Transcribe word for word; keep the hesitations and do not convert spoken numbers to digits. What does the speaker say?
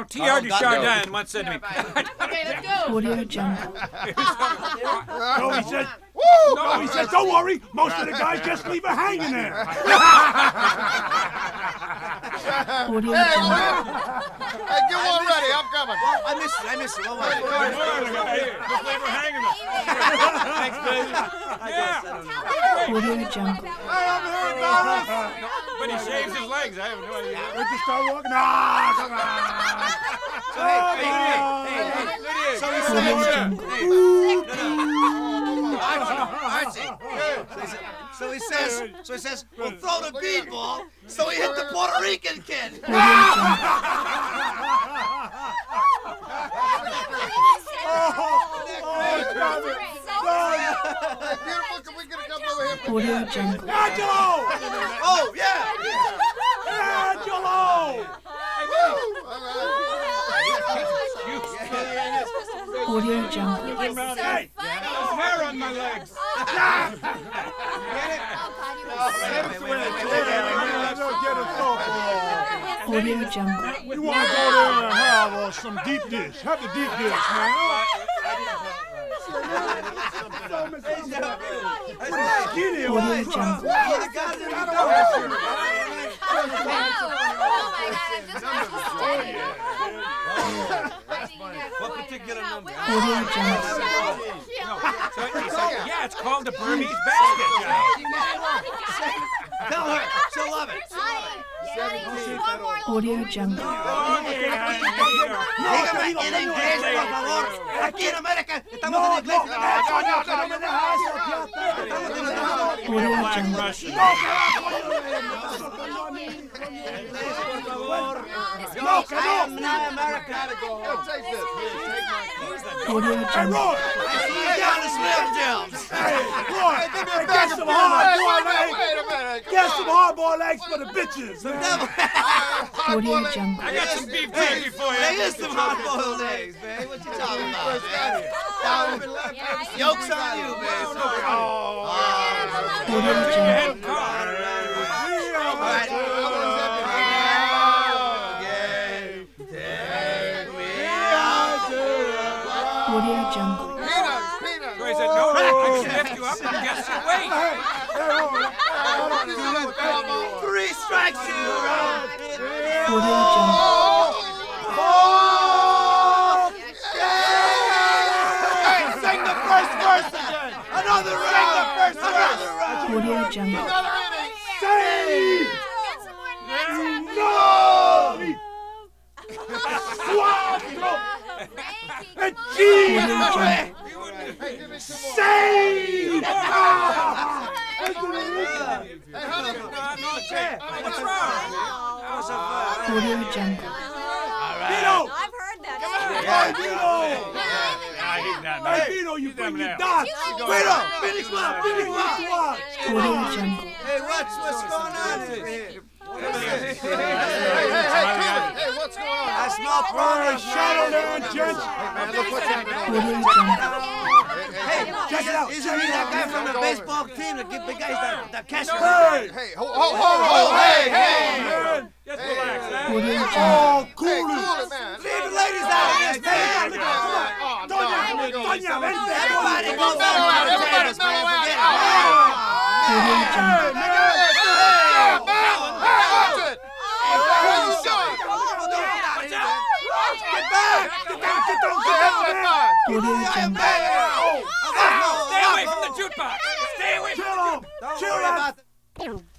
know, T R Desjardins once said to me. Okay, let's go. Audio Jungle. No, he said, no, he said, don't worry, most of the guys just leave her hanging there. Audio Hey, Jungle. hey, get one ready. I'm coming. I missed it. I missed it. Oh, my God. Just leave her hanging there. Thanks, baby. Yeah. Audio Jungle. Hey, I'm here, Thomas. But he shaves his legs. I have no idea. Let's just start walking. Ah, come on. So, hey, hey, hey, hey, hey. So he Audio says, Jungle. hey, no, no. Archie, Archie. So he says, so he says, so he says, we'll throw the beanball. So he hit the Puerto Rican kid. Audio Jungle. Beautiful, can we get a couple over here? Audio Jungle. Angelo! Oh, yeah. Angelo! Audio Jungle. Hey! There's hair on my legs. Audio Jungle. You want to go there and have uh, some deep dish. Have the deep dish, man. Skinny Audio one. Jungle. Oh, the guys in the What particular number? Audio Jungle. So he said, yeah, it's called the Burmese basket job. Tell her. She'll love it. Audio Jungle. Dígame en inglés, por favor. Aquí en América estamos en inglés. Audio Jungle. Russian. Por favor. No, come I am on. not American. Take this. Audio Hey, Jungle. Roy. I see you down the Slim Jims. Hey, Roy. Give me a Hey, bag get of some beer. hard-boiled Wait, eggs. wait a minute. Come Get on. some hard-boiled eggs for the bitches, man. Audio Jungle. I got some beef jerky for There you. is some hard-boiled eggs, man. What you talking about? Yolks on you, man. Audio Jungle. All right. Audio Jungle. Peanuts, peanuts. So he said, no, I can lift you up and guess your weight. Three strikes you, Ron. Audio Jungle. Hey, sing the first verse again. Another round. Sing the first Another round. Audio Jungle. Another inning. Say no! Cuatro! And Audio cheese! Jungle. Hey, give me some more. Say! Hey, honey. What's wrong? Audio Jungle. Vito! I've heard that. Hey, Vito! I hate that, Hey, man. Vito, you bring your now. dots! Vito, Phoenix Love, Phoenix Love. Audio Jungle. Hey, what's what's going on here? Hey, hey, hey, hey, what's going on? I smell Hey, progress. shadow there, gents! Man, look what's happening. Audio Jungle. Hey, Check it out! isn't he that guy from the baseball team that give the guys the, the catcher? Hey! Hey, ho, ho, ho, ho, hey, hey. Man! Just relax, huh? Audio Jungle. Oh, Hey, cool cool it! it, man. Leave the ladies out of this, man. Oh, no. Doña, Doña, vente! Everybody go Mellow down out, to the everybody tables, man. mellow out. Forget Oh, it. Audio Jungle. Hey, man, hey, watch it. What are you doing? Get back! Get down, get down, get down, man! Audio Jungle. Stay away from the jukebox. Stay away from Chill the him! Don't Chill worry him! about the...